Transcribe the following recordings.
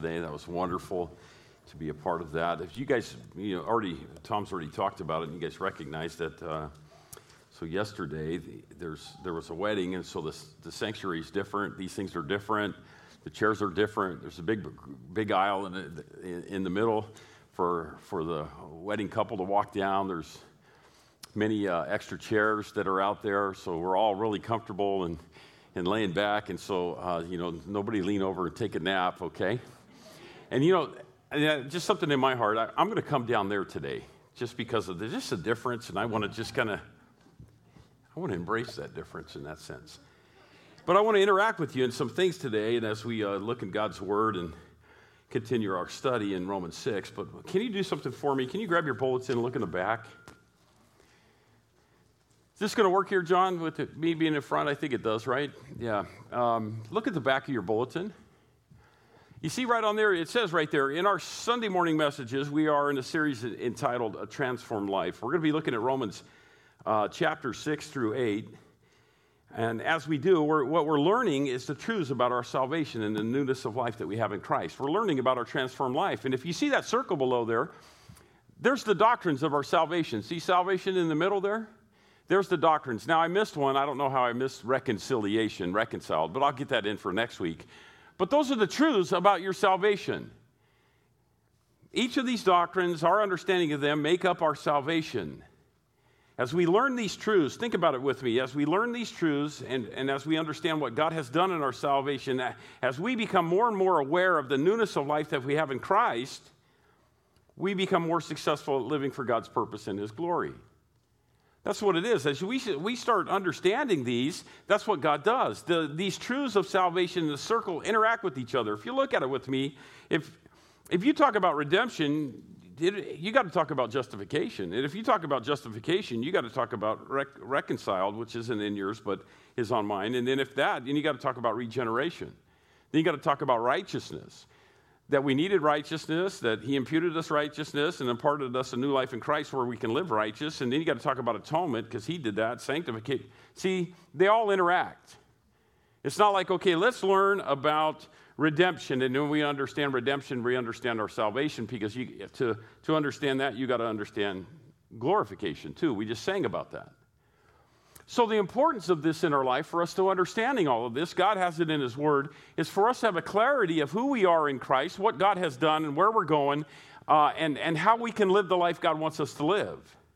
today. That was wonderful to be a part of that. If you guys, Tom's already talked about it, and you guys recognize that. So yesterday there was a wedding, and so the sanctuary is different. These things are different. The chairs are different. There's a big aisle in the middle for the wedding couple to walk down. There's many extra chairs that are out there, so we're all really comfortable and laying back, and so nobody lean over and take a nap, okay? And just something in my heart, I'm going to come down there today just because there's just a difference, and I want to embrace that difference in that sense. But I want to interact with you in some things today, and as we look in God's Word and continue our study in Romans 6, but can you do something for me? Can you grab your bulletin and look in the back? Is this going to work here, John, with me being in front? I think it does, right? Yeah. Look at the back of your bulletin. You see right on there, it says right there, in our Sunday morning messages, we are in a series entitled A Transformed Life. We're going to be looking at Romans chapter 6 through 8. And as we do, what we're learning is the truths about our salvation and the newness of life that we have in Christ. We're learning about our transformed life. And if you see that circle below there, there's the doctrines of our salvation. See salvation in the middle there? There's the doctrines. Now, I missed one. I don't know how I missed reconciled, but I'll get that in for next week. But those are the truths about your salvation. Each of these doctrines, our understanding of them, make up our salvation. As we learn these truths, think about it with me, as we learn these truths and as we understand what God has done in our salvation, as we become more and more aware of the newness of life that we have in Christ, we become more successful at living for God's purpose and His glory. That's what it is. As we start understanding these, that's what God does. These truths of salvation in the circle interact with each other. If you look at it with me, if you talk about redemption, you got to talk about justification. And if you talk about justification, you got to talk about reconciled, which isn't in yours but is on mine. And then then you got to talk about regeneration. Then you got to talk about righteousness. That we needed righteousness, that He imputed us righteousness and imparted us a new life in Christ where we can live righteous. And then you got to talk about atonement because He did that, sanctification. See, they all interact. It's not like, okay, let's learn about redemption. And when we understand redemption, we understand our salvation because to understand that, you got to understand glorification too. We just sang about that. So the importance of this in our life, for us to understanding all of this, God has it in His Word, is for us to have a clarity of who we are in Christ, what God has done and where we're going, and how we can live the life God wants us to live.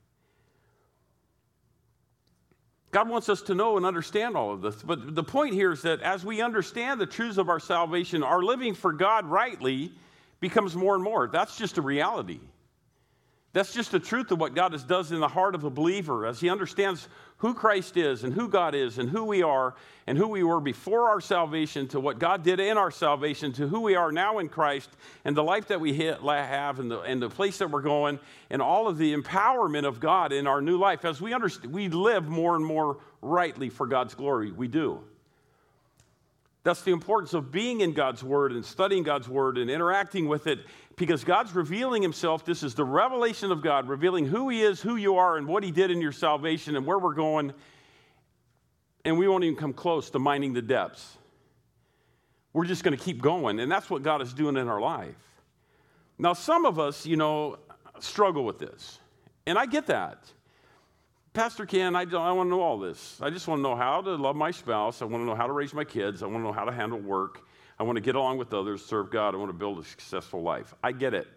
God wants us to know and understand all of this. But the point here is that as we understand the truths of our salvation, our living for God rightly becomes more and more. That's just a reality. That's just the truth of what God does in the heart of a believer as he understands who Christ is and who God is and who we are and who we were before our salvation to what God did in our salvation to who we are now in Christ and the life that we have and the place that we're going and all of the empowerment of God in our new life. As we live more and more rightly for God's glory. We do. That's the importance of being in God's Word and studying God's Word and interacting with it because God's revealing Himself. This is the revelation of God, revealing who He is, who you are, and what He did in your salvation and where we're going. And we won't even come close to minding the depths. We're just going to keep going, and that's what God is doing in our life. Now, some of us, struggle with this, and I get that. Pastor Ken, I want to know all this. I just want to know how to love my spouse. I want to know how to raise my kids. I want to know how to handle work. I want to get along with others, serve God. I want to build a successful life. I get it.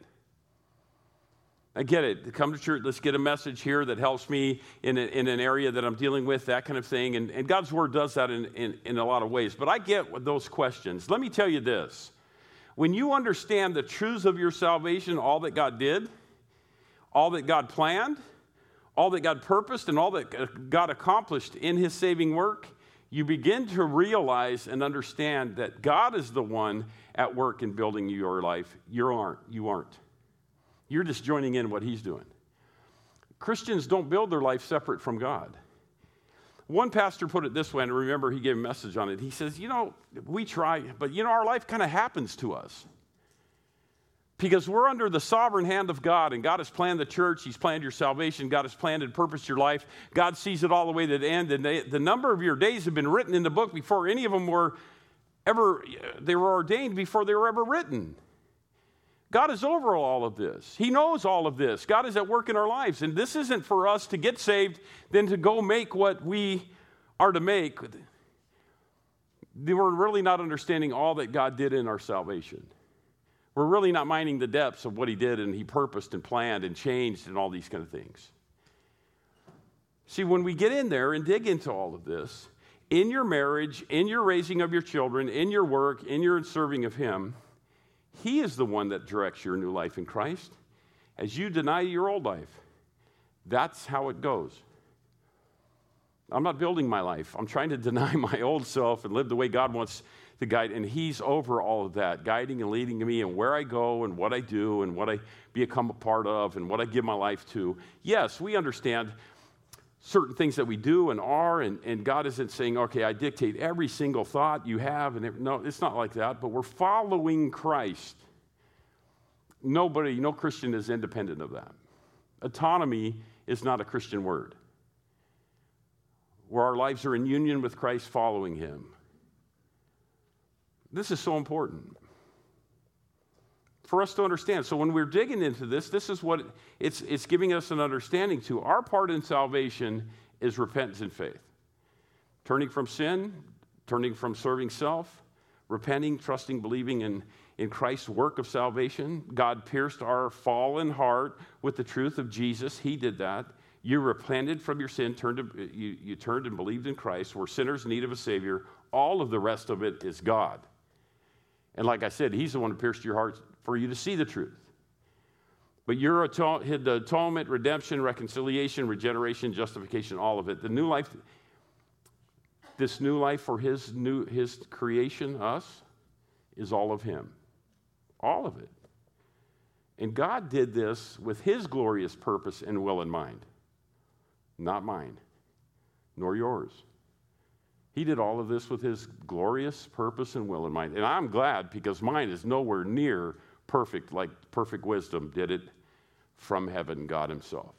I get it. Come to church, let's get a message here that helps me in an area that I'm dealing with, that kind of thing. And God's Word does that in a lot of ways. But I get those questions. Let me tell you this. When you understand the truths of your salvation, all that God did, all that God planned, all that God purposed and all that God accomplished in His saving work, you begin to realize and understand that God is the one at work in building your life. You aren't. You're just joining in what He's doing. Christians don't build their life separate from God. One pastor put it this way, and remember he gave a message on it. He says, we try, but our life kind of happens to us. Because we're under the sovereign hand of God, and God has planned the church. He's planned your salvation. God has planned and purposed your life. God sees it all the way to the end. And the number of your days have been written in the book before any of them were ordained before they were ever written. God is over all of this. He knows all of this. God is at work in our lives. And this isn't for us to get saved, then to go make what we are to make. We're really not understanding all that God did in our salvation. We're really not minding the depths of what he did and he purposed and planned and changed and all these kind of things. See, when we get in there and dig into all of this, in your marriage, in your raising of your children, in your work, in your serving of him, he is the one that directs your new life in Christ as you deny your old life. That's how it goes. I'm not building my life. I'm trying to deny my old self and live the way God wants to guide, and he's over all of that, guiding and leading me and where I go and what I do and what I become a part of and what I give my life to. Yes, we understand certain things that we do and are, and God isn't saying, okay, I dictate every single thought you have. No, it's not like that, but we're following Christ. No Christian is independent of that. Autonomy is not a Christian word. Where our lives are in union with Christ, following him. This is so important for us to understand. So when we're digging into this is what it's giving us an understanding to. Our part in salvation is repentance and faith. Turning from sin, turning from serving self, repenting, trusting, believing in Christ's work of salvation. God pierced our fallen heart with the truth of Jesus. He did that. You repented from your sin, you turned and believed in Christ. We're sinners in need of a Savior. All of the rest of it is God. And like I said, he's the one who pierced your heart for you to see the truth. But your atonement, redemption, reconciliation, regeneration, justification, all of it, the new life, this new life for his creation, us, is all of him. All of it. And God did this with his glorious purpose and will in mind. Not mine, nor yours. He did all of this with his glorious purpose and will in mind. And I'm glad, because mine is nowhere near perfect like perfect wisdom did it from heaven, God himself.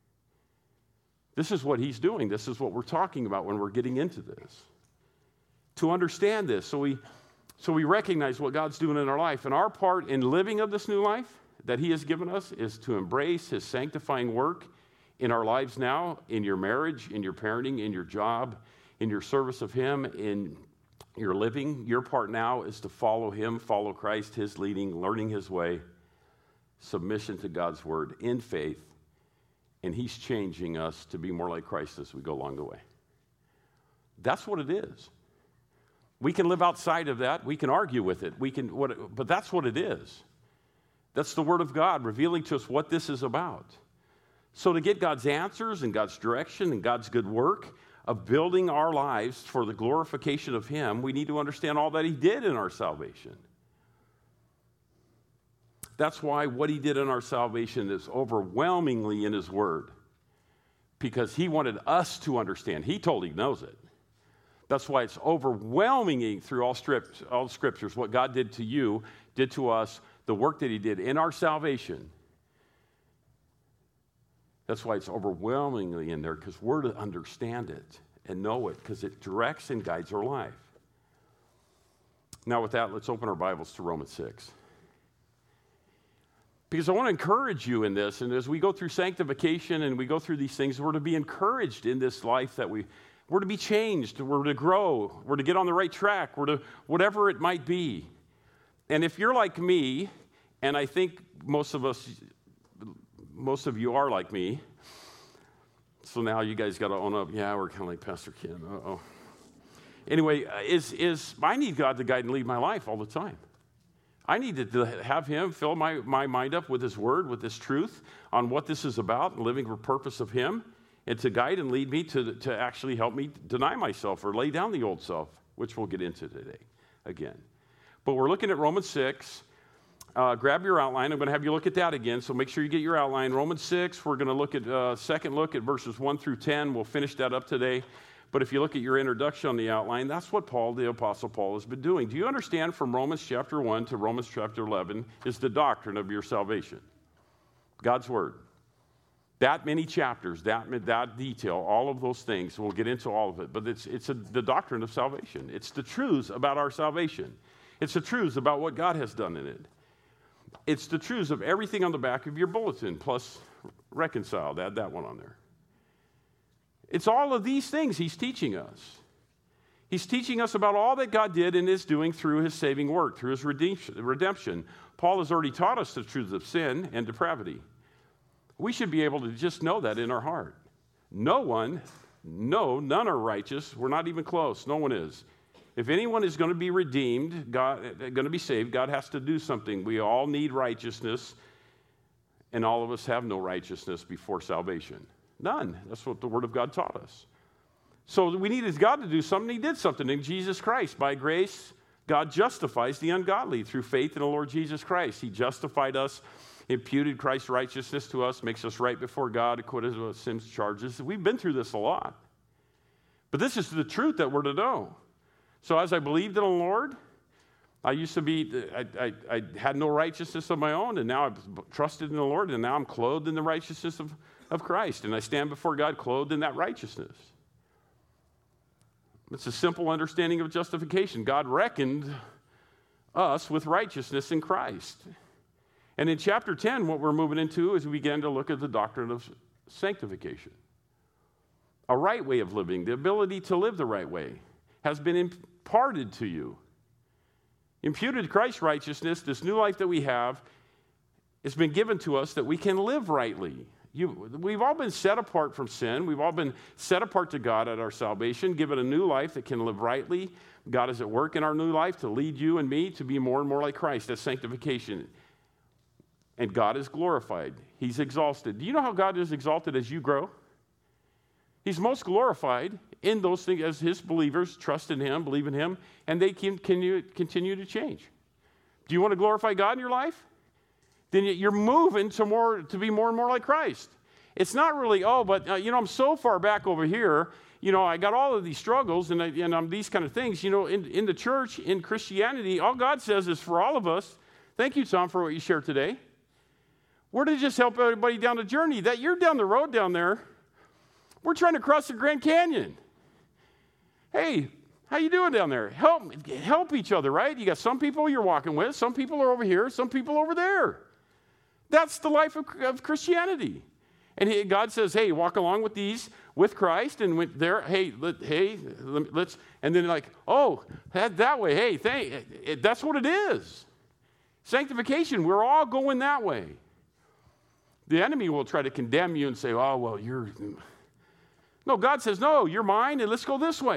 This is what he's doing. This is what we're talking about when we're getting into this. To understand this, so we recognize what God's doing in our life. And our part in living of this new life that he has given us is to embrace his sanctifying work in our lives now, in your marriage, in your parenting, in your job, in your service of him, in your living. Your part now is to follow him, follow Christ, his leading, learning his way, submission to God's word in faith, and he's changing us to be more like Christ as we go along the way. That's what it is. We can live outside of that. We can argue with it. But that's what it is. That's the word of God revealing to us what this is about. So to get God's answers and God's direction and God's good work of building our lives for the glorification of him, we need to understand all that he did in our salvation. That's why what he did in our salvation is overwhelmingly in his word, because he wanted us to understand. He totally knows it. That's why it's overwhelmingly through all scriptures what God did to you, did to us, the work that he did in our salvation. That's why it's overwhelmingly in there, because we're to understand it and know it, because it directs and guides our life. Now with that, let's open our Bibles to Romans 6. Because I want to encourage you in this, and as we go through sanctification and we go through these things, we're to be encouraged in this life that we're to be changed, we're to grow, we're to get on the right track, we're to whatever it might be. And if you're like me, and I think most of you are like me, so now you guys got to own up. Yeah, we're kind of like Pastor Ken. Uh-oh. Anyway, I need God to guide and lead my life all the time. I need to have him fill my mind up with his word, with his truth on what this is about, and living for purpose of him, and to guide and lead me to actually help me deny myself or lay down the old self, which we'll get into today again. But we're looking at Romans 6. Grab your outline. I'm going to have you look at that again, so make sure you get your outline. Romans 6, we're going to look at second look at verses 1 through 10. We'll finish that up today. But if you look at your introduction on the outline, that's what the Apostle Paul, has been doing. Do you understand from Romans chapter 1 to Romans chapter 11 is the doctrine of your salvation? God's Word. That many chapters, that detail, all of those things, we'll get into all of it. But it's the doctrine of salvation. It's the truths about our salvation. It's the truths about what God has done in it. It's the truths of everything on the back of your bulletin, plus reconciled. Add that one on there. It's all of these things he's teaching us. He's teaching us about all that God did and is doing through his saving work, through his redemption. Paul has already taught us the truths of sin and depravity. We should be able to just know that in our heart. None are righteous. We're not even close. No one is. If anyone is going to be redeemed, going to be saved, God has to do something. We all need righteousness, and all of us have no righteousness before salvation. None. That's what the Word of God taught us. So we needed God to do something. He did something in Jesus Christ. By grace, God justifies the ungodly through faith in the Lord Jesus Christ. He justified us, imputed Christ's righteousness to us, makes us right before God, acquitted of sin's charges. We've been through this a lot. But this is the truth that we're to know. So as I believed in the Lord, I used to be, I had no righteousness of my own, and now I've trusted in the Lord, and now I'm clothed in the righteousness of Christ, and I stand before God clothed in that righteousness. It's a simple understanding of justification. God reckoned us with righteousness in Christ. And in chapter 10, what we're moving into is we begin to look at the doctrine of sanctification. A right way of living, the ability to live the right way, has been imparted to you. Imputed Christ's righteousness, this new life that we have, has been given to us that we can live rightly. We've all been set apart from sin. We've all been set apart to God at our salvation, given a new life that can live rightly. God is at work in our new life to lead you and me to be more and more like Christ. That's sanctification. And God is glorified. He's exalted. Do you know how God is exalted as you grow? He's most glorified in those things as his believers trust in him, believe in him, and they can continue to change. Do you want to glorify God in your life? Then you're moving to be more and more like Christ. It's not really, I'm so far back over here, I got all of these struggles and I'm these kind of things. In the church, in Christianity, all God says is for all of us, thank you, Tom, for what you shared today. We're to just help everybody down the journey. That you're down the road down there. We're trying to cross the Grand Canyon. Hey, how you doing down there? Help each other, right? You got some people you're walking with, some people are over here, some people over there. That's the life of Christianity. And God says, hey, walk along with these, with Christ, and with there, let's, and then that way, that's what it is. Sanctification, we're all going that way. The enemy will try to condemn you and say, no, God says, no, you're mine, and let's go this way.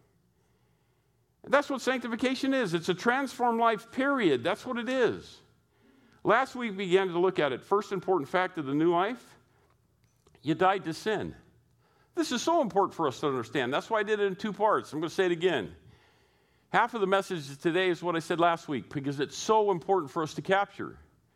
And that's what sanctification is. It's a transformed life, period. That's what it is. Last week we began to look at it. First important fact of the new life, you died to sin. This is so important for us to understand. That's why I did it in 2 parts. I'm going to say it again. Half of the message today is what I said last week because it's so important for us to capture.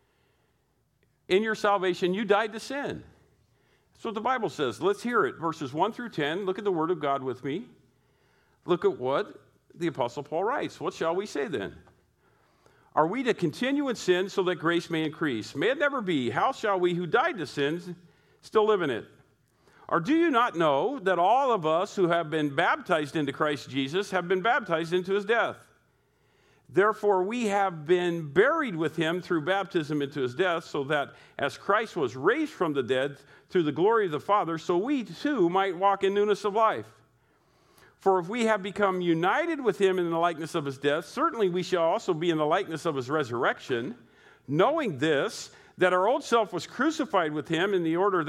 In your salvation, you died to sin. That's what the Bible says. Let's hear it. Verses 1 through 10. Look at the Word of God with me. Look at what the Apostle Paul writes. What shall we say then? Are we to continue in sin so that grace may increase? May it never be. How shall we who died to sins still live in it? Or do you not know that all of us who have been baptized into Christ Jesus have been baptized into his death? Therefore, we have been buried with him through baptism into his death, so that as Christ was raised from the dead through the glory of the Father, so we too might walk in newness of life. For if we have become united with him in the likeness of his death, certainly we shall also be in the likeness of his resurrection, knowing this, that our old self was crucified with him in order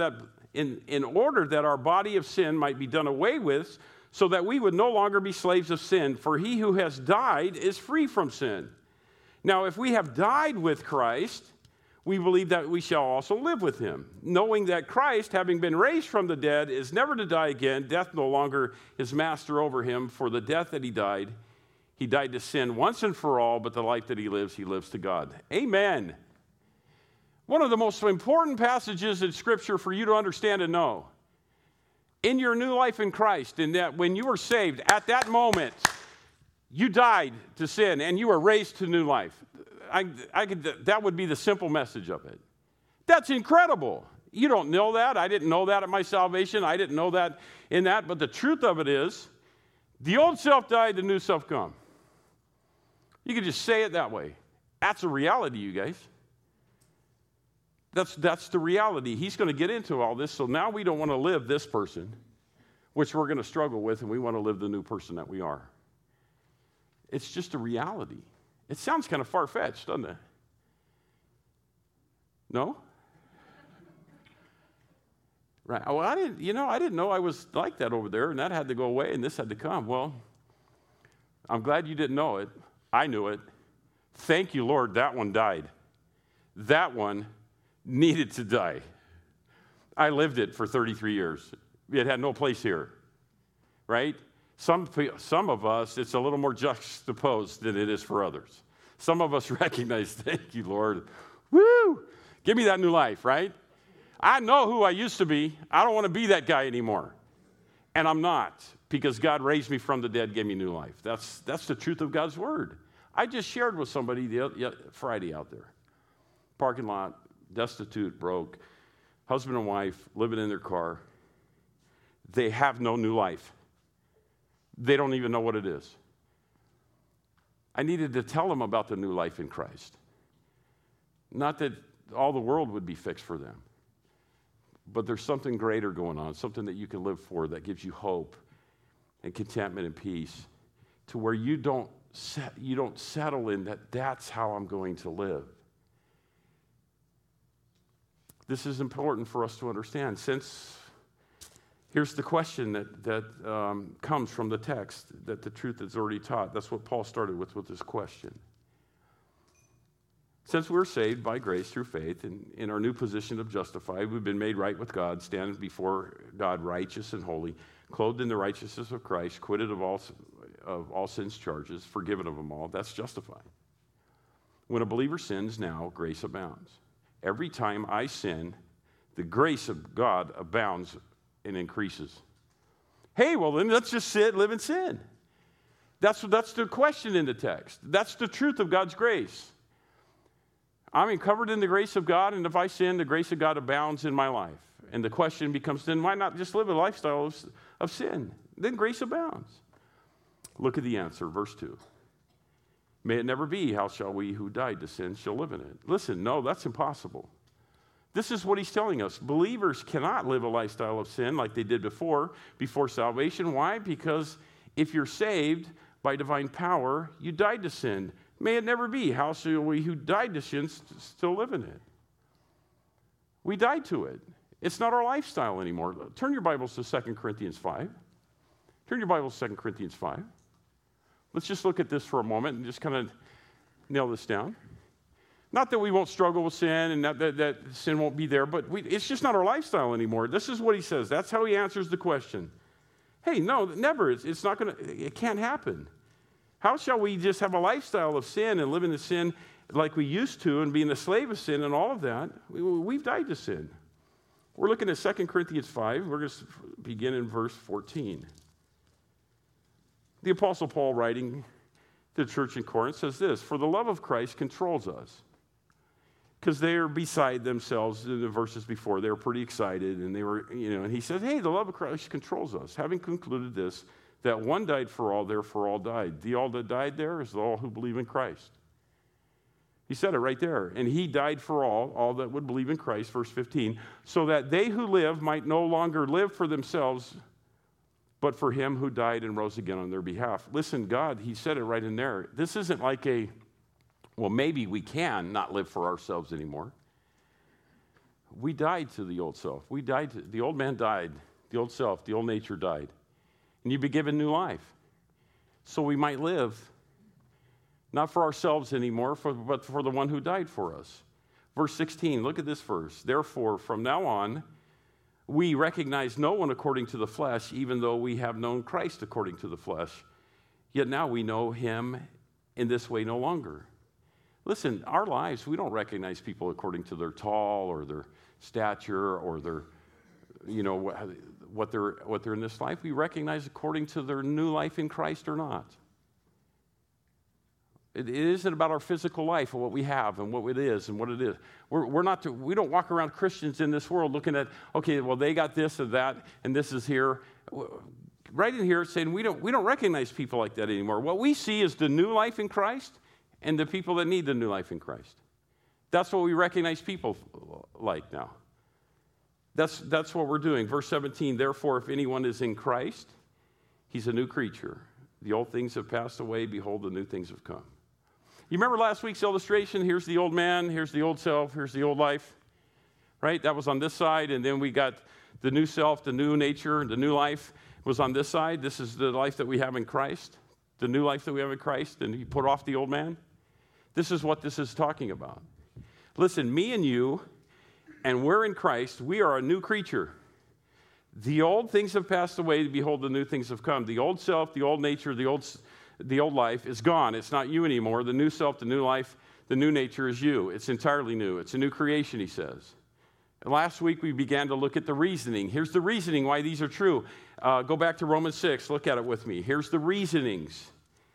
that our body of sin might be done away with, so that we would no longer be slaves of sin. For he who has died is free from sin. Now, if we have died with Christ, we believe that we shall also live with him, knowing that Christ, having been raised from the dead, is never to die again. Death no longer is master over him. For the death that he died to sin once and for all, but the life that he lives to God. Amen. One of the most important passages in Scripture for you to understand and know. In your new life in Christ, in that when you were saved, at that moment, you died to sin and you were raised to new life. That would be the simple message of it. That's incredible. You don't know that. I didn't know that at my salvation. I didn't know that in that. But the truth of it is, the old self died, the new self come. You could just say it that way. That's a reality, you guys. That's the reality. He's going to get into all this, so now we don't want to live this person, which we're going to struggle with, and we want to live the new person that we are. It's just a reality. It sounds kind of far-fetched, doesn't it? No? Right. Well, I didn't know I was like that over there, and that had to go away, and this had to come. Well, I'm glad you didn't know it. I knew it. Thank you, Lord, that one died. That one needed to die. I lived it for 33 years. It had no place here, right? Some of us, it's a little more juxtaposed than it is for others. Some of us recognize, thank you, Lord. Woo! Give me that new life, right? I know who I used to be. I don't want to be that guy anymore. And I'm not, because God raised me from the dead, gave me new life. That's the truth of God's word. I just shared with somebody Friday out there. Parking lot, destitute, broke, husband and wife living in their car. They have no new life. They don't even know what it is. I needed to tell them about the new life in Christ. Not that all the world would be fixed for them, but there's something greater going on, something that you can live for that gives you hope and contentment and peace, to where you don't settle in that that's how I'm going to live. This is important for us to understand, since here's the question that comes from the text, that the truth is already taught. That's what Paul started with this question. Since we're saved by grace through faith, and in our new position of justified, we've been made right with God, standing before God righteous and holy, clothed in the righteousness of Christ, acquitted of all sin's charges, forgiven of them all. That's justified. When a believer sins now, grace abounds. Every time I sin, the grace of God abounds and increases. Hey, well then let's just live in sin. That's the question in the text. That's the truth of God's grace. I'm covered in the grace of God, and if I sin, the grace of God abounds in my life. And the question becomes, then why not just live a lifestyle of sin? Then grace abounds. Look at the answer, verse 2. May it never be, how shall we who died to sin shall live in it? Listen, no, that's impossible. This is what he's telling us. Believers cannot live a lifestyle of sin like they did before salvation. Why? Because if you're saved by divine power, you died to sin. May it never be. How shall we who died to sin still live in it? We died to it. It's not our lifestyle anymore. Turn your Bibles to 2 Corinthians 5. Turn your Bibles to 2 Corinthians 5. Let's just look at this for a moment and just kind of nail this down. Not that we won't struggle with sin and that sin won't be there, but it's just not our lifestyle anymore. This is what he says. That's how he answers the question. Hey, no, never. It's not going to, it can't happen. How shall we just have a lifestyle of sin and live in the sin like we used to and being a slave of sin and all of that? We've died to sin. We're looking at 2 Corinthians 5. We're going to begin in verse 14. The Apostle Paul, writing to the church in Corinth, says this: for the love of Christ controls us. Because they are beside themselves in the verses before. They were pretty excited, and they were, and he says, hey, the love of Christ controls us. Having concluded this, that one died for all, therefore all died. The all that died there is all who believe in Christ. He said it right there. And he died for all that would believe in Christ, verse 15, so that they who live might no longer live for themselves, but for him who died and rose again on their behalf. Listen, God, he said it right in there. This isn't like well, maybe we can not live for ourselves anymore. We died to the old self. The old man died. The old self, the old nature died. And you've been given new life. So we might live, not for ourselves anymore, but for the one who died for us. Verse 16, look at this verse. Therefore, from now on, we recognize no one according to the flesh, even though we have known Christ according to the flesh. Yet now we know him in this way no longer. Listen, our lives, we don't recognize people according to their tall or their stature or their, what they're in this life. We recognize according to their new life in Christ or not. It isn't about our physical life and what we have and what it is and what it is. We don't walk around Christians in this world looking at, okay, well, they got this and that, and this is here. Right in here, it's saying we don't recognize people like that anymore. What we see is the new life in Christ and the people that need the new life in Christ. That's what we recognize people like now. That's what we're doing. Verse 17, therefore, if anyone is in Christ, he's a new creature. The old things have passed away. Behold, the new things have come. You remember last week's illustration? Here's the old man. Here's the old self. Here's the old life. Right? That was on this side. And then we got the new self, the new nature, the new life was on this side. This is the life that we have in Christ. The new life that we have in Christ. And you put off the old man. This is what this is talking about. Listen, me and you, and we're in Christ, we are a new creature. The old things have passed away. Behold, the new things have come. The old self, the old nature, the old life is gone. It's not you anymore. The new self, the new life, the new nature is you. It's entirely new. It's a new creation, he says. And last week, we began to look at the reasoning. Here's the reasoning why these are true. Go back to Romans 6. Look at it with me. Here's the reasonings.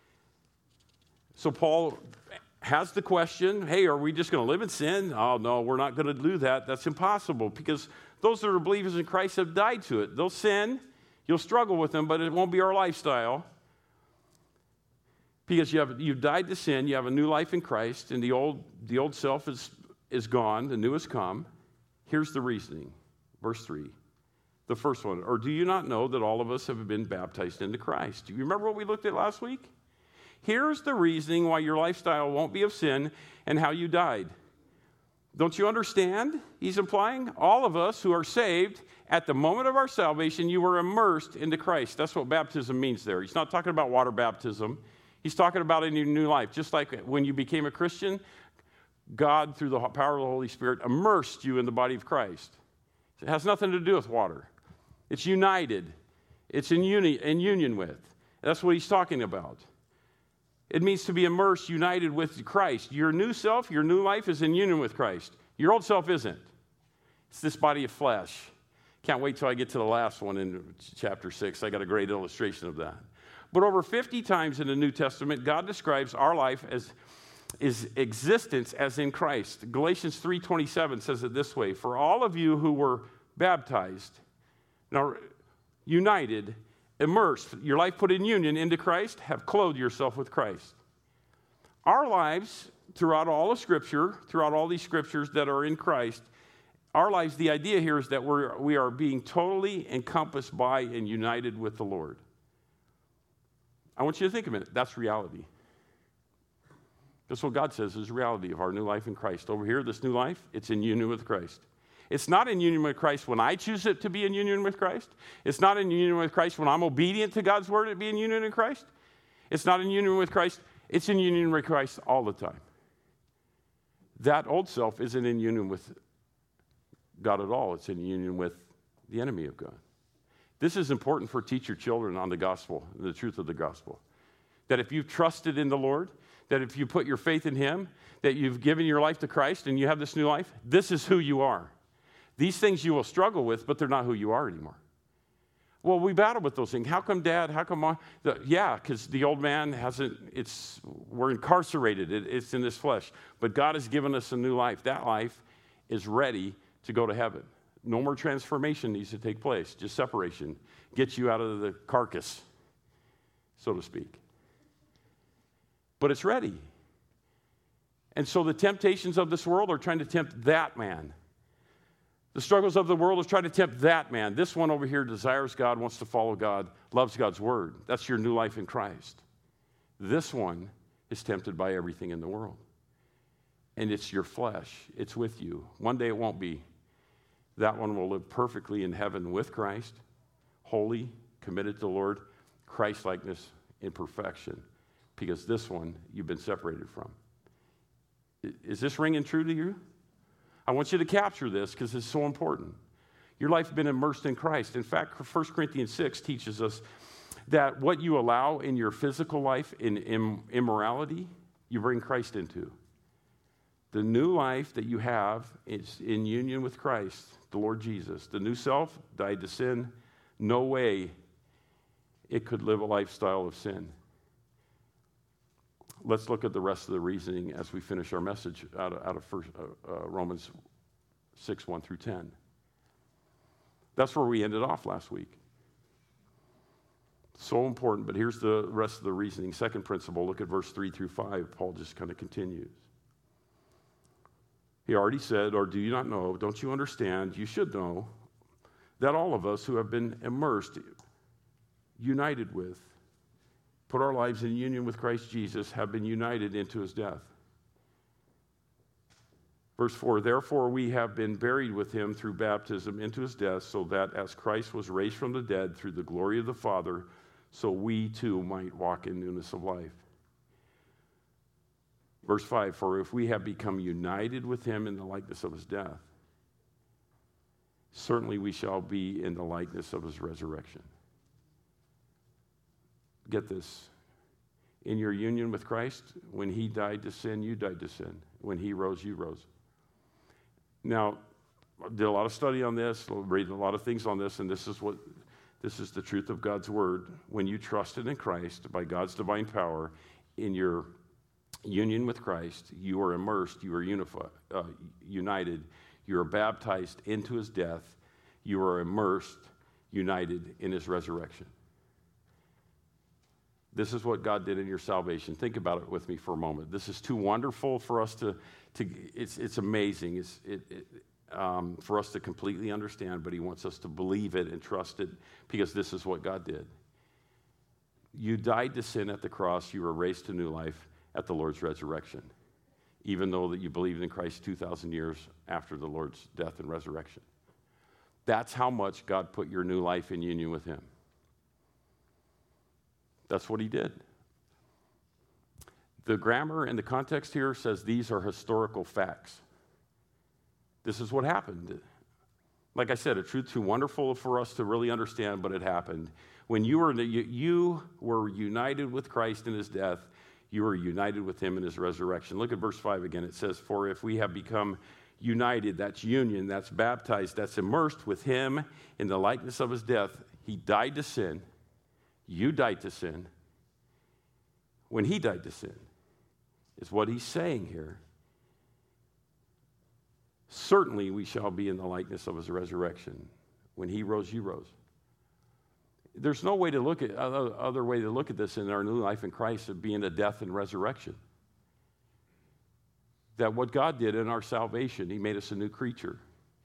So Paul has the question, hey, are we just going to live in sin? Oh, no, we're not going to do that. That's impossible because those that are believers in Christ have died to it. They'll sin. You'll struggle with them, but it won't be our lifestyle. Because you've died to sin. You have a new life in Christ, and the old self is gone. The new has come. Here's the reasoning. Verse 3, the first one. Or do you not know that all of us have been baptized into Christ? Do you remember what we looked at last week? Here's the reasoning why your lifestyle won't be of sin and how you died. Don't you understand? He's implying all of us who are saved, at the moment of our salvation, you were immersed into Christ. That's what baptism means there. He's not talking about water baptism. He's talking about in your new life. Just like when you became a Christian, God, through the power of the Holy Spirit, immersed you in the body of Christ. It has nothing to do with water. It's united. It's in union with. That's what he's talking about. It means to be immersed, united with Christ. Your new self, your new life is in union with Christ. Your old self isn't. It's this body of flesh. Can't wait till I get to the last one in chapter 6. I got a great illustration of that. But over 50 times in the New Testament, God describes our life as his existence as in Christ. Galatians 3:27 says it this way, for all of you who were baptized, now united, immersed, your life put in union into Christ, have clothed yourself with Christ. Our lives, throughout all of Scripture, throughout all these Scriptures that are in Christ, our lives, the idea here is that we are being totally encompassed by and united with the Lord. I want you to think a minute. That's reality. That's what God says is reality of our new life in Christ. Over here, this new life, it's in union with Christ. It's not in union with Christ when I choose it to be in union with Christ. It's not in union with Christ when I'm obedient to God's word to be in union with Christ. It's not in union with Christ. It's in union with Christ all the time. That old self isn't in union with God at all. It's in union with the enemy of God. This is important for teach your children on the gospel, the truth of the gospel. That if you've trusted in the Lord, that if you put your faith in him, that you've given your life to Christ and you have this new life, this is who you are. These things you will struggle with, but they're not who you are anymore. Well, we battle with those things. How come Dad? How come Mom? Yeah, because the old man we're incarcerated. It's in this flesh. But God has given us a new life. That life is ready to go to heaven. No more transformation needs to take place. Just separation. Get you out of the carcass, so to speak. But it's ready. And so the temptations of this world are trying to tempt that man. The struggles of the world is trying to tempt that man. This one over here desires God, wants to follow God, loves God's word. That's your new life in Christ. This one is tempted by everything in the world. And it's your flesh. It's with you. One day it won't be. That one will live perfectly in heaven with Christ, holy, committed to the Lord, Christ-likeness in perfection. Because this one you've been separated from. Is this ringing true to you? I want you to capture this because it's so important. Your life has been immersed in Christ. In fact, 1 Corinthians 6 teaches us that what you allow in your physical life in immorality, you bring Christ into. The new life that you have is in union with Christ, the Lord Jesus. The new self died to sin. No way it could live a lifestyle of sin. Let's look at the rest of the reasoning as we finish our message out of Romans 6, 1 through 10. That's where we ended off last week. So important, but here's the rest of the reasoning. Second principle, look at verse 3 through 5. Paul just kind of continues. He already said, or do you not know, don't you understand, you should know, that all of us who have been immersed, united with, put our lives in union with Christ Jesus, have been united into his death. Verse 4, therefore we have been buried with him through baptism into his death, so that as Christ was raised from the dead through the glory of the Father, so we too might walk in newness of life. Verse 5, for if we have become united with him in the likeness of his death, certainly we shall be in the likeness of his resurrection. Get this. In your union with Christ, when he died to sin, you died to sin. When he rose, you rose. Now, I did a lot of study on this, read a lot of things on this, and this is the truth of God's word. When you trusted in Christ by God's divine power, in your union with Christ, you are immersed, you are united, you are baptized into his death, you are immersed, united in his resurrection. This is what God did in your salvation. Think about it with me for a moment. This is too wonderful for us to it's amazing. For us to completely understand, but he wants us to believe it and trust it because this is what God did. You died to sin at the cross. You were raised to new life at the Lord's resurrection, even though that you believed in Christ 2,000 years after the Lord's death and resurrection. That's how much God put your new life in union with him. That's what he did. The grammar and the context here says these are historical facts. This is what happened. Like I said, a truth too wonderful for us to really understand, but it happened. When you were united with Christ in his death, you were united with him in his resurrection. Look at verse 5 again. It says, for if we have become united, that's union, that's baptized, that's immersed with him in the likeness of his death. He died to sin. You died to sin. When he died to sin, is what he's saying here. Certainly we shall be in the likeness of his resurrection. When he rose, you rose. There's no way to look at other way to look at this in our new life in Christ of being a death and resurrection. That what God did in our salvation, he made us a new creature.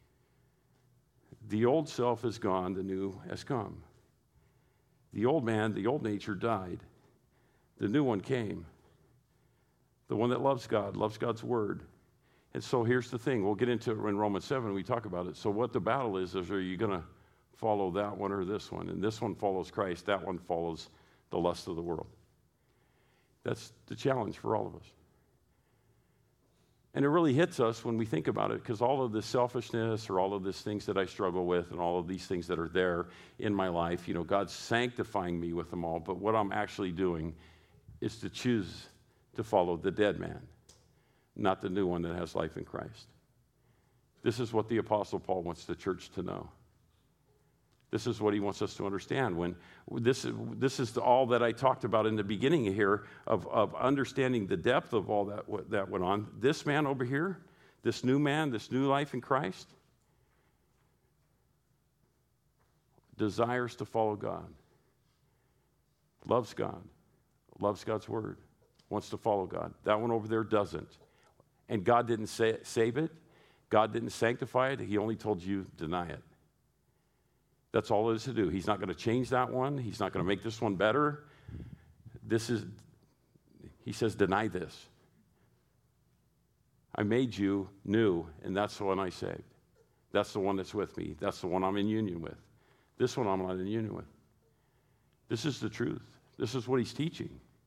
The old self is gone, the new has come. The old man, the old nature died. The new one came. The one that loves God, loves God's word. And so here's the thing. We'll get into it in Romans 7. We talk about it. So what the battle is are you going to follow that one or this one? And this one follows Christ. That one follows the lust of the world. That's the challenge for all of us. And it really hits us when we think about it, because all of this selfishness or all of these things that I struggle with and all of these things that are there in my life, God's sanctifying me with them all. But what I'm actually doing is to choose to follow the dead man, not the new one that has life in Christ. This is what the Apostle Paul wants the church to know. This is what he wants us to understand. When this is all that I talked about in the beginning here of understanding the depth of all that went on. This man over here, this new man, this new life in Christ, desires to follow God, loves God's word, wants to follow God. That one over there doesn't. And God didn't save it. God didn't sanctify it. He only told you, deny it. That's all it is to do. He's not going to change that one. He's not going to make this one better. He says, deny this. I made you new, and that's the one I saved. That's the one that's with me. That's the one I'm in union with. This one I'm not in union with. This is the truth. This is what he's teaching.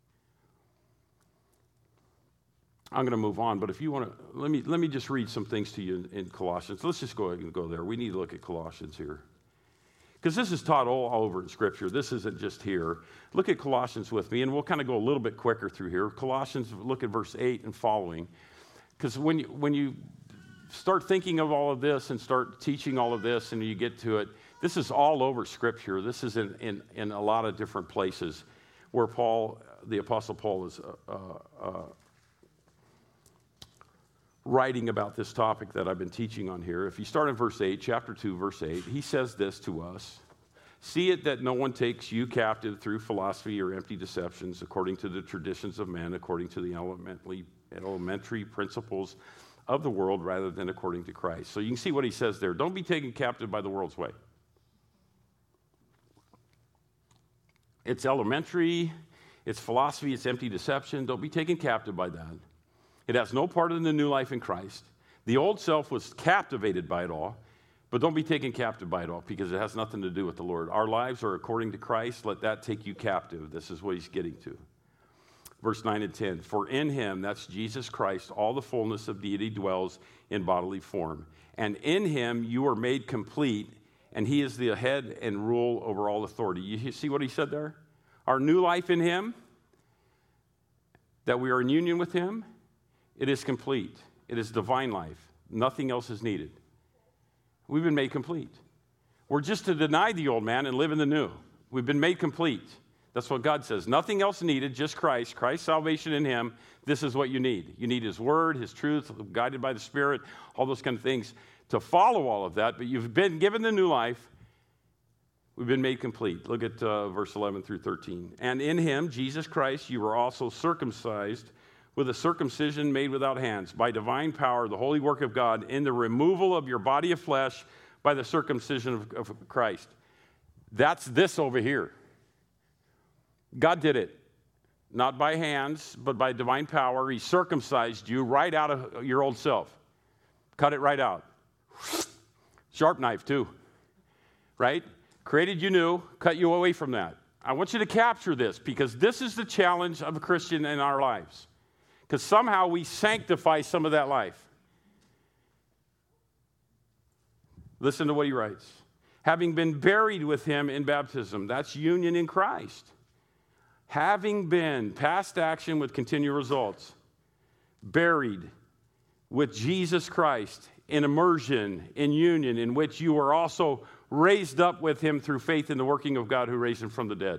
I'm going to move on, but if you want to, let me just read some things to you in Colossians. Let's just go ahead and go there. We need to look at Colossians here. Because this is taught all over in Scripture. This isn't just here. Look at Colossians with me, and we'll kind of go a little bit quicker through here. Colossians, look at verse 8 and following. Because when you start thinking of all of this and start teaching all of this and you get to it, this is all over Scripture. This is in a lot of different places where the Apostle Paul is writing about this topic that I've been teaching on here. If you start in verse 8, chapter 2, verse 8, he says this to us. See it that no one takes you captive through philosophy or empty deceptions, according to the traditions of men, according to the elementary principles of the world rather than according to Christ. So you can see what he says there. Don't be taken captive by the world's way. It's elementary, it's philosophy, it's empty deception. Don't be taken captive by that. It has no part in the new life in Christ. The old self was captivated by it all, but don't be taken captive by it all because it has nothing to do with the Lord. Our lives are according to Christ. Let that take you captive. This is what he's getting to. Verse 9 and 10, for in him, that's Jesus Christ, all the fullness of deity dwells in bodily form. And in him you are made complete, and he is the head and rule over all authority. You see what he said there? Our new life in him, that we are in union with him, it is complete. It is divine life. Nothing else is needed. We've been made complete. We're just to deny the old man and live in the new. We've been made complete. That's what God says. Nothing else needed, just Christ, Christ's salvation in him. This is what you need. You need his word, his truth, guided by the Spirit, all those kind of things to follow all of that. But you've been given the new life. We've been made complete. Look at verse 11 through 13. And in him, Jesus Christ, you were also circumcised with a circumcision made without hands, by divine power, the holy work of God, in the removal of your body of flesh by the circumcision of Christ. That's this over here. God did it, not by hands, but by divine power. He circumcised you right out of your old self. Cut it right out. Sharp knife, too. Right? Created you new, cut you away from that. I want you to capture this because this is the challenge of a Christian in our lives. Because somehow we sanctify some of that life. Listen to what he writes. Having been buried with him in baptism, that's union in Christ. Having been, past action with continual results, buried with Jesus Christ in immersion, in union, in which you were also raised up with him through faith in the working of God who raised him from the dead.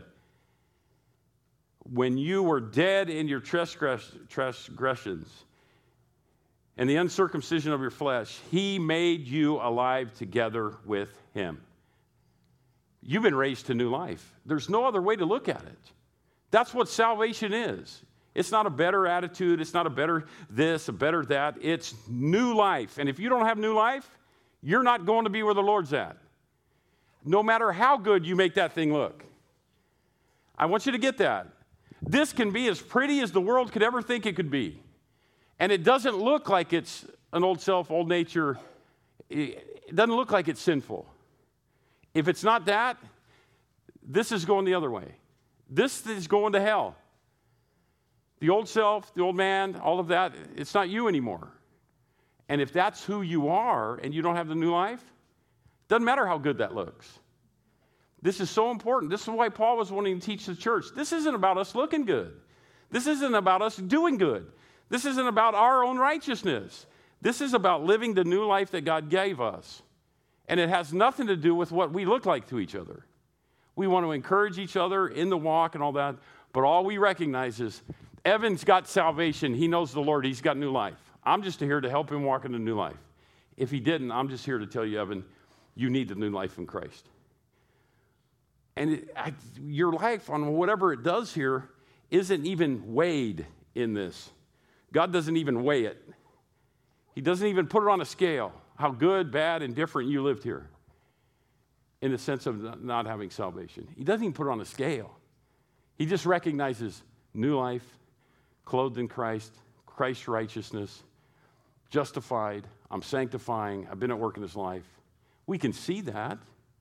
When you were dead in your transgressions and the uncircumcision of your flesh, he made you alive together with him. You've been raised to new life. There's no other way to look at it. That's what salvation is. It's not a better attitude. It's not a better this, a better that. It's new life. And if you don't have new life, you're not going to be where the Lord's at. No matter how good you make that thing look. I want you to get that. This can be as pretty as the world could ever think it could be. And it doesn't look like it's an old self, old nature. It doesn't look like it's sinful. If it's not that, this is going the other way. This is going to hell. The old self, the old man, all of that, it's not you anymore. And if that's who you are and you don't have the new life, doesn't matter how good that looks. This is so important. This is why Paul was wanting to teach the church. This isn't about us looking good. This isn't about us doing good. This isn't about our own righteousness. This is about living the new life that God gave us. And it has nothing to do with what we look like to each other. We want to encourage each other in the walk and all that, but all we recognize is Evan's got salvation. He knows the Lord. He's got new life. I'm just here to help him walk into new life. If he didn't, I'm just here to tell you, Evan, you need the new life in Christ. And your life on whatever it does here isn't even weighed in this. God doesn't even weigh it. He doesn't even put it on a scale, how good, bad, and different you lived here in the sense of not having salvation. He doesn't even put it on a scale. He just recognizes new life, clothed in Christ, Christ's righteousness, justified, I'm sanctifying, I've been at work in this life. We can see that.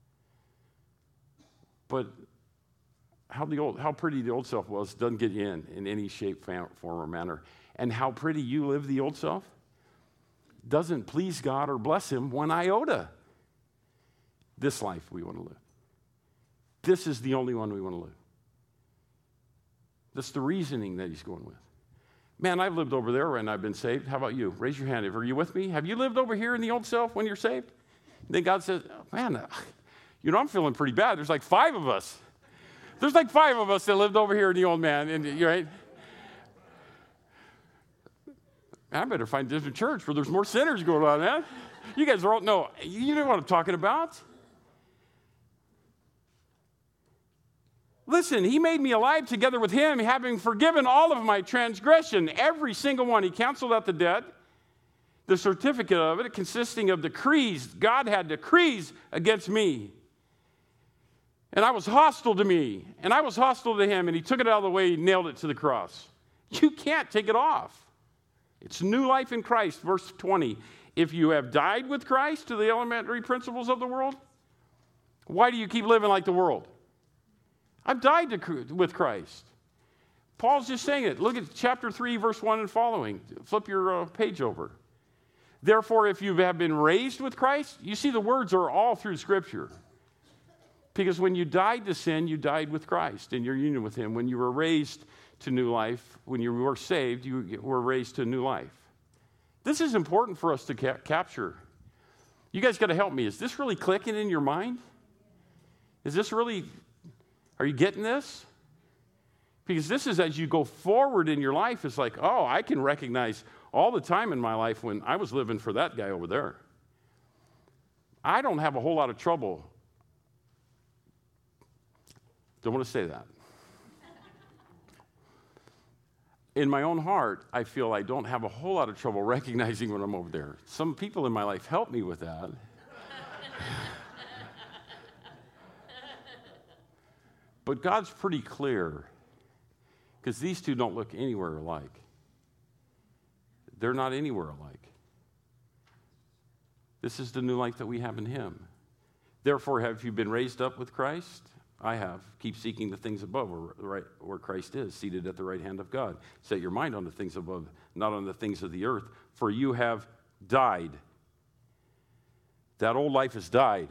But how pretty the old self was doesn't get you in any shape, form, or manner. And how pretty you live the old self doesn't please God or bless him one iota. This life we want to live. This is the only one we want to live. That's the reasoning that he's going with. Man, I've lived over there and I've been saved. How about you? Raise your hand. Are you with me? Have you lived over here in the old self when you're saved? Then God says, man, I'm feeling pretty bad. There's like 5 of us. There's like 5 of us that lived over here in the old man. And you're right. I better find a different church where there's more sinners going on, man. You guys are all, no, you know what I'm talking about. Listen, he made me alive together with him, having forgiven all of my transgression, every single one. He canceled out the debt. The certificate of it consisting of decrees. God had decrees against me. And I was hostile to me. And I was hostile to him. And he took it out of the way. He nailed it to the cross. You can't take it off. It's new life in Christ. Verse 20. If you have died with Christ to the elementary principles of the world, why do you keep living like the world? I've died with Christ. Paul's just saying it. Look at chapter 3, verse 1 and following. Flip your page over. Therefore, if you have been raised with Christ, you see the words are all through Scripture. Because when you died to sin, you died with Christ in your union with him. When you were raised to new life, when you were saved, you were raised to new life. This is important for us to capture. You guys got to help me. Is this really clicking in your mind? Is this really, are you getting this? Because this is as you go forward in your life, it's like, oh, I can recognize all the time in my life when I was living for that guy over there. I don't have a whole lot of trouble. Don't want to say that. In my own heart, I feel I don't have a whole lot of trouble recognizing when I'm over there. Some people in my life help me with that. But God's pretty clear, because these two don't look anywhere alike. They're not anywhere alike. This is the new life that we have in him. Therefore, have you been raised up with Christ? I have. Keep seeking the things above, where Christ is, seated at the right hand of God. Set your mind on the things above, not on the things of the earth, for you have died. That old life has died.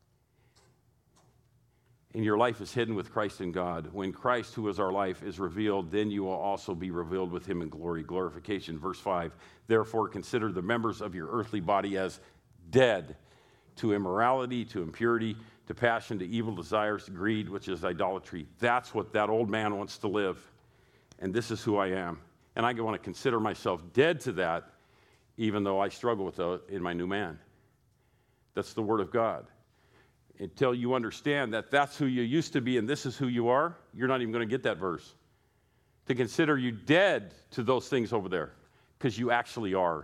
And your life is hidden with Christ in God. When Christ, who is our life, is revealed, then you will also be revealed with him in glory, glorification. Verse 5, therefore consider the members of your earthly body as dead to immorality, to impurity, to passion, to evil desires, to greed, which is idolatry. That's what that old man wants to live. And this is who I am. And I want to consider myself dead to that, even though I struggle with it in my new man. That's the word of God. Until you understand that that's who you used to be and this is who you are, you're not even going to get that verse. To consider you dead to those things over there, because you actually are.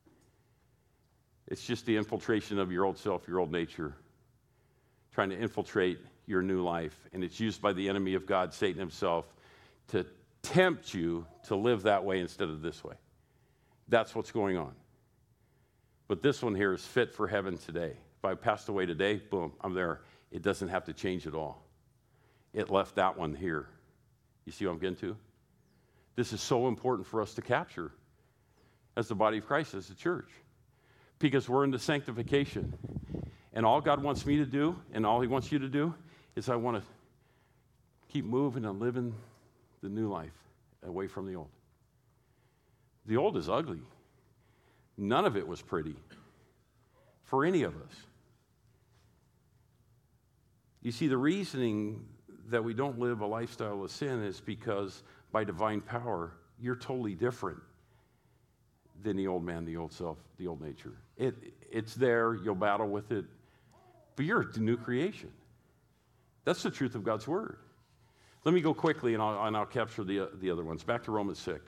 It's just the infiltration of your old self, your old nature, trying to infiltrate your new life. And it's used by the enemy of God, Satan himself, to tempt you to live that way instead of this way. That's what's going on. But this one here is fit for heaven today. If I passed away today, boom, I'm there. It doesn't have to change at all. It left that one here. You see what I'm getting to? This is so important for us to capture as the body of Christ, as the church. Because we're into sanctification. And all God wants me to do, and all he wants you to do, is I want to keep moving and living the new life away from the old. The old is ugly. None of it was pretty for any of us. You see, the reasoning that we don't live a lifestyle of sin is because by divine power, you're totally different than the old man, the old self, the old nature. It's there, you'll battle with it, but you're a new creation. That's the truth of God's word. Let me go quickly and I'll capture the other ones. Back to Romans 6.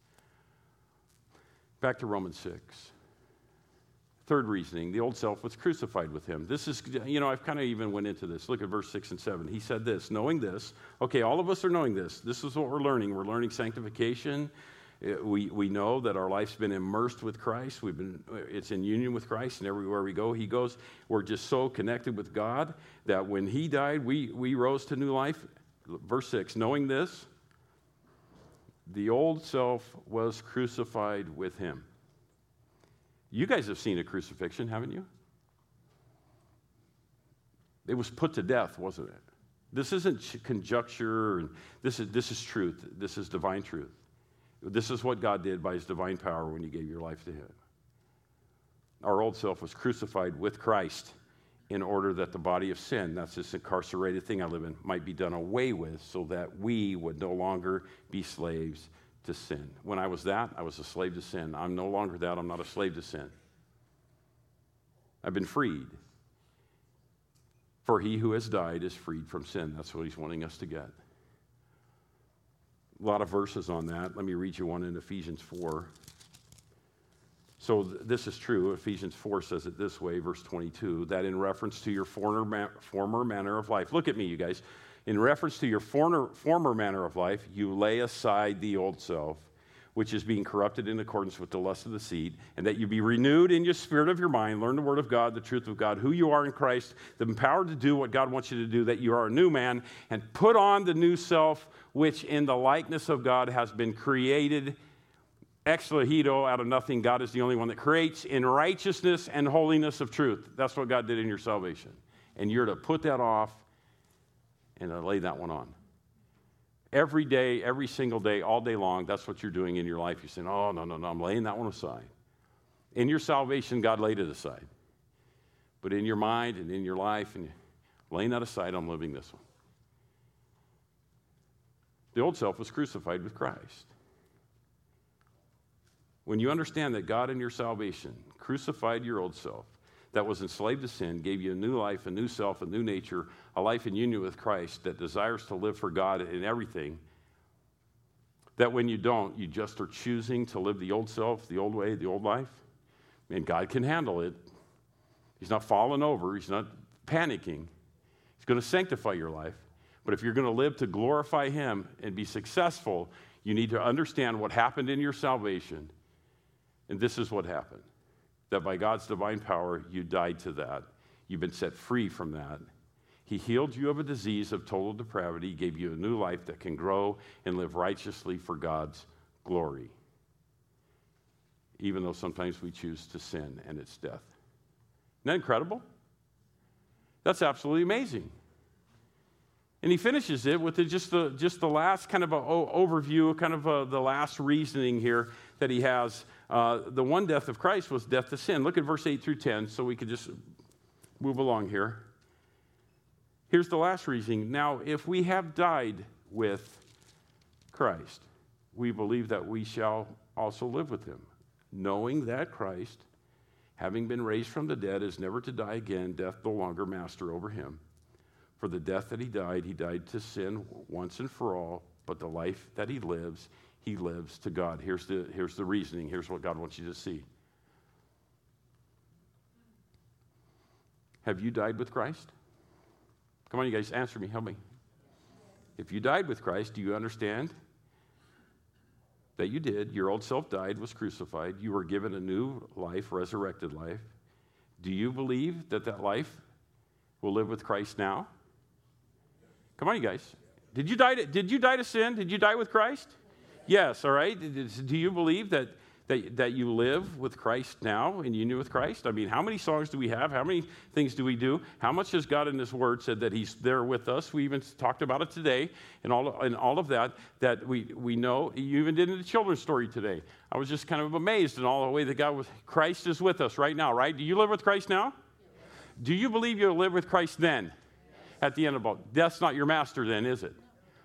Back to Romans 6. Third reasoning, the old self was crucified with him. This is, I've kind of even went into this. Look at verse 6 and 7. He said this, knowing this. Okay, all of us are knowing this. This is what we're learning. We're learning sanctification. We know that our life's been immersed with Christ. It's in union with Christ, and everywhere we go, he goes. We're just so connected with God that when he died, we rose to new life. Verse 6, knowing this, the old self was crucified with him. You guys have seen a crucifixion, haven't you? It was put to death, wasn't it? This isn't conjecture. And this is truth. This is divine truth. This is what God did by his divine power when you gave your life to him. Our old self was crucified with Christ in order that the body of sin, that's this incarcerated thing I live in, might be done away with so that we would no longer be slaves to sin. When I was that, I was a slave to sin. I'm no longer that. I'm not a slave to sin. I've been freed. For he who has died is freed from sin. That's what he's wanting us to get. A lot of verses on that. Let me read you one in Ephesians 4. So this is true. Ephesians 4 says it this way, verse 22, that in reference to your former manner of life. Look at me, you guys. In reference to your former manner of life, you lay aside the old self, which is being corrupted in accordance with the lust of the seed, and that you be renewed in your spirit of your mind, learn the word of God, the truth of God, who you are in Christ, the empowered to do what God wants you to do, that you are a new man, and put on the new self, which in the likeness of God has been created ex nihilo, out of nothing. God is the only one that creates in righteousness and holiness of truth. That's what God did in your salvation. And you're to put that off and to lay that one on. Every day, every single day, all day long, that's what you're doing in your life. You're saying, oh, no, I'm laying that one aside. In your salvation, God laid it aside. But in your mind and in your life, and laying that aside, I'm living this one. The old self was crucified with Christ. When you understand that God in your salvation crucified your old self, that was enslaved to sin, gave you a new life, a new self, a new nature, a life in union with Christ that desires to live for God in everything, that when you don't, you just are choosing to live the old self, the old way, the old life, and God can handle it. He's not falling over. He's not panicking. He's going to sanctify your life. But if you're going to live to glorify Him and be successful, you need to understand what happened in your salvation. And this is what happened. That by God's divine power, you died to that. You've been set free from that. He healed you of a disease of total depravity, gave you a new life that can grow and live righteously for God's glory. Even though sometimes we choose to sin and it's death. Isn't that incredible? That's absolutely amazing. And he finishes it with just the last kind of a overview, kind of the last reasoning here that he has. The one death of Christ was death to sin. Look at verse 8 through 10 so we could just move along here. Here's the last reasoning. Now, if we have died with Christ, we believe that we shall also live with him, knowing that Christ, having been raised from the dead, is never to die again, death no longer master over him. For the death that he died to sin once and for all, but the life that he lives to God. Here's the reasoning. Here's what God wants you to see. Have you died with Christ? Come on, you guys, answer me. Help me. If you died with Christ, do you understand that you did? Your old self died, was crucified. You were given a new life, resurrected life. Do you believe that life will live with Christ now? Come on, you guys. Did you die to sin? Did you die with Christ? Yes, all right. Do you believe that you live with Christ now, in union with Christ? I mean, how many songs do we have? How many things do we do? How much has God in His Word said that He's there with us? We even talked about it today, and all of that we know. You even did in the children's story today. I was just kind of amazed in all the way that Christ is with us right now, right? Do you live with Christ now? Do you believe you'll live with Christ then? At the end of all, that's not your master then, is it?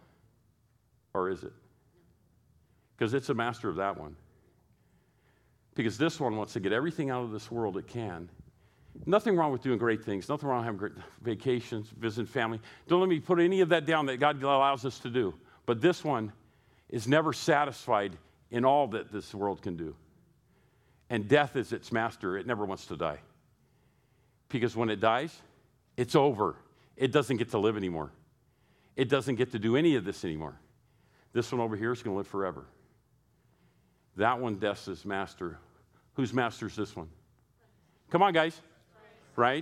Or is it? Because it's a master of that one. Because this one wants to get everything out of this world it can. Nothing wrong with doing great things. Nothing wrong with having great vacations, visiting family. Don't let me put any of that down that God allows us to do. But this one is never satisfied in all that this world can do. And death is its master. It never wants to die. Because when it dies, it's over. It doesn't get to live anymore. It doesn't get to do any of this anymore. This one over here is going to live forever. That one, death's his master. Whose master is this one? Come on, guys. Right?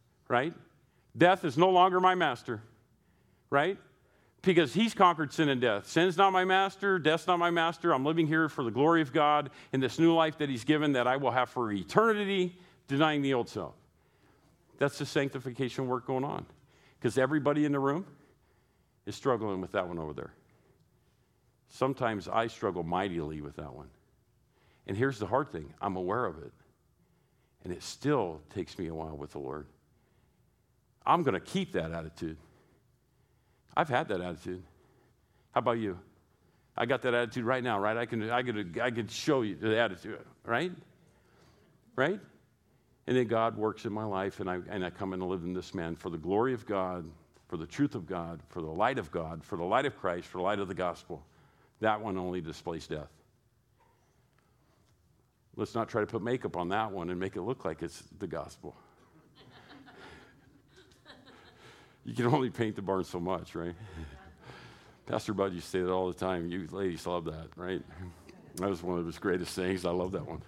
Death is no longer my master. Right? Because he's conquered sin and death. Sin's not my master. Death's not my master. I'm living here for the glory of God in this new life that he's given that I will have for eternity, denying the old self. That's the sanctification work going on. Because everybody in the room is struggling with that one over there. Sometimes I struggle mightily with that one. And here's the hard thing. I'm aware of it. And it still takes me a while with the Lord. I'm going to keep that attitude. I've had that attitude. How about you? I got that attitude right now, right? I can show you the attitude, right? Right? And then God works in my life, and I come and live in this man for the glory of God, for the truth of God, for the light of God, for the light of Christ, for the light of the gospel. That one only displays death. Let's not try to put makeup on that one and make it look like it's the gospel. You can only paint the barn so much, right? Pastor Bud used to say that all the time. You ladies love that, right? That was one of his greatest sayings. I love that one.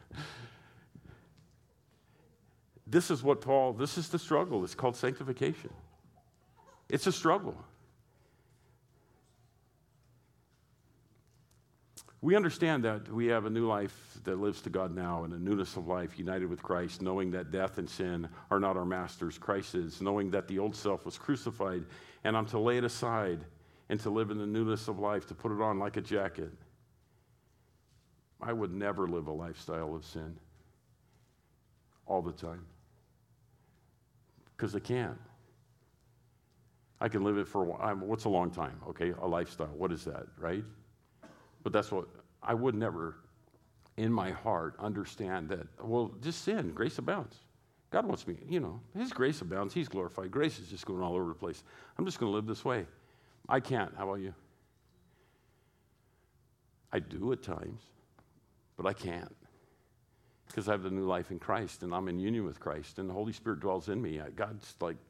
This is the struggle. It's called sanctification. It's a struggle. We understand that we have a new life that lives to God now and a newness of life united with Christ, knowing that death and sin are not our masters, Christ is, knowing that the old self was crucified and I'm to lay it aside and to live in the newness of life, to put it on like a jacket. I would never live a lifestyle of sin all the time because I can't. I can live it for a while. What's a long time? Okay, a lifestyle. What is that, right? But that's what I would never, in my heart, understand that, well, just sin, grace abounds. God wants me, His grace abounds. He's glorified. Grace is just going all over the place. I'm just going to live this way. I can't. How about you? I do at times, but I can't because I have the new life in Christ and I'm in union with Christ and the Holy Spirit dwells in me. God's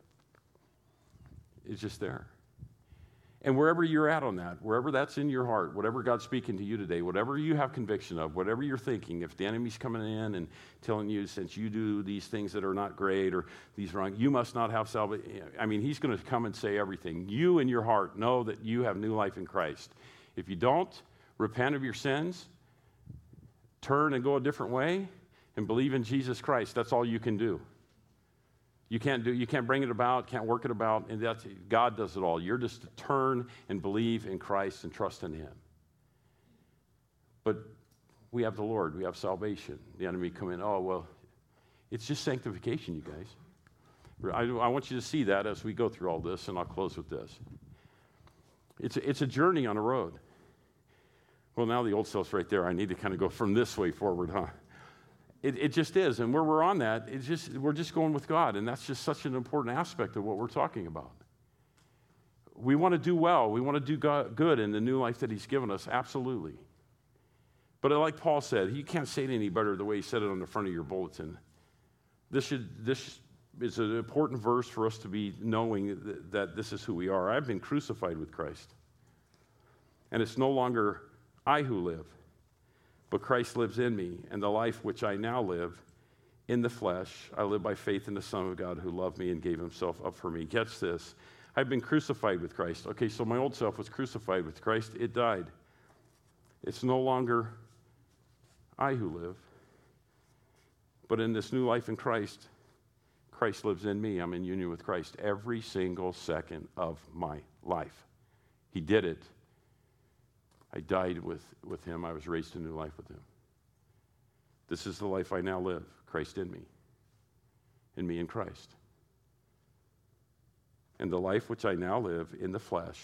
it's just there. And wherever you're at on that, wherever that's in your heart, whatever God's speaking to you today, whatever you have conviction of, whatever you're thinking, if the enemy's coming in and telling you, since you do these things that are not great or these wrong, you must not have salvation. I mean, he's going to come and say everything. You in your heart know that you have new life in Christ. If you don't, repent of your sins, turn and go a different way, and believe in Jesus Christ. That's all you can do. You can't bring it about, can't work it about, and God does it all. You're just to turn and believe in Christ and trust in Him. But we have the Lord, we have salvation. The enemy come in, it's just sanctification, you guys. I want you to see that as we go through all this, and I'll close with this. It's a journey on a road. Well, now the old self's right there. I need to kind of go from this way forward, huh? It just is, and where we're on that, we're just going with God, and that's just such an important aspect of what we're talking about. We want to do well. We want to do good in the new life that He's given us, absolutely. But like Paul said, you can't say it any better the way he said it on the front of your bulletin. This is an important verse for us to be knowing that this is who we are. I've been crucified with Christ, and it's no longer I who live, but Christ lives in me, and the life which I now live in the flesh, I live by faith in the Son of God who loved me and gave Himself up for me. Catch this. I've been crucified with Christ. Okay, so my old self was crucified with Christ. It died. It's no longer I who live, but in this new life in Christ, Christ lives in me. I'm in union with Christ every single second of my life. He did it. I died with Him. I was raised to new life with Him. This is the life I now live, Christ in me in Christ. And the life which I now live in the flesh,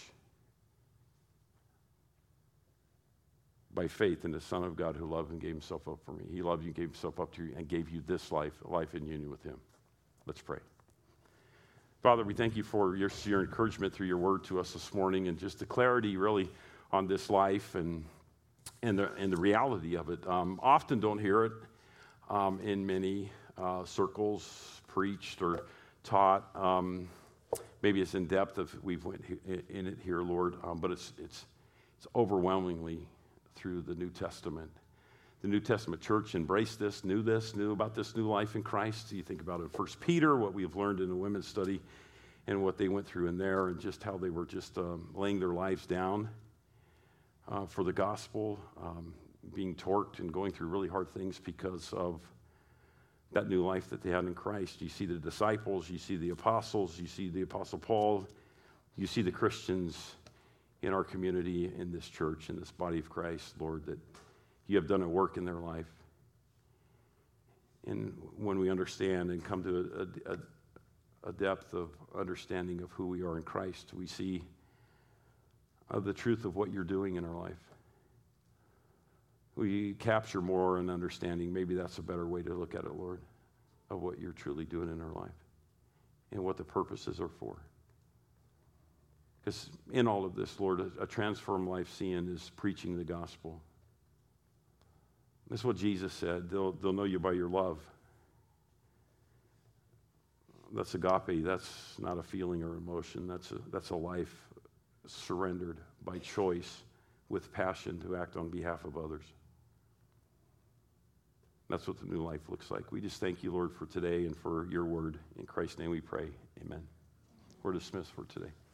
by faith in the Son of God who loved and gave Himself up for me. He loved you, gave Himself up to you, and gave you this life, a life in union with Him. Let's pray. Father, we thank You for your encouragement through Your word to us this morning, and just the clarity, really, on this life and the reality of it. Often don't hear it in many circles preached or taught. Maybe it's in depth if we've went in it here, Lord, but it's overwhelmingly through the New Testament. The New Testament church embraced this, knew about this new life in Christ. You think about it in 1 Peter, what we have learned in the women's study, and what they went through in there, and just how they were just laying their lives down for the gospel, being torqued and going through really hard things because of that new life that they had in Christ. You see the disciples, you see the apostles, you see the Apostle Paul, you see the Christians in our community, in this church, in this body of Christ, Lord, that You have done a work in their life. And when we understand and come to a depth of understanding of who we are in Christ, we see the truth of what You're doing in our life. We capture more an understanding, maybe that's a better way to look at it, Lord, of what You're truly doing in our life and what the purposes are for. Because in all of this, Lord, a transformed life seeing is preaching the gospel. That's what Jesus said. They'll know you by your love. That's agape. That's not a feeling or emotion. That's a life surrendered by choice with passion to act on behalf of others. That's what the new life looks like. We just thank you, Lord, for today and for your word. In Christ's name we pray. Amen. We're dismissed for today.